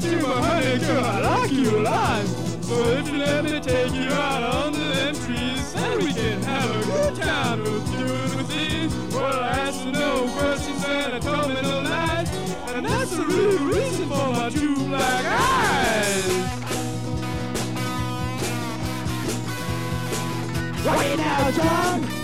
said to my honey, girl, I like you a lot. So if you let me take you out under them trees, and we can have a good time with you and with me. Well, I asked her no questions and I told me no lies, and that's the real reason for my two black eyes. Right now, John.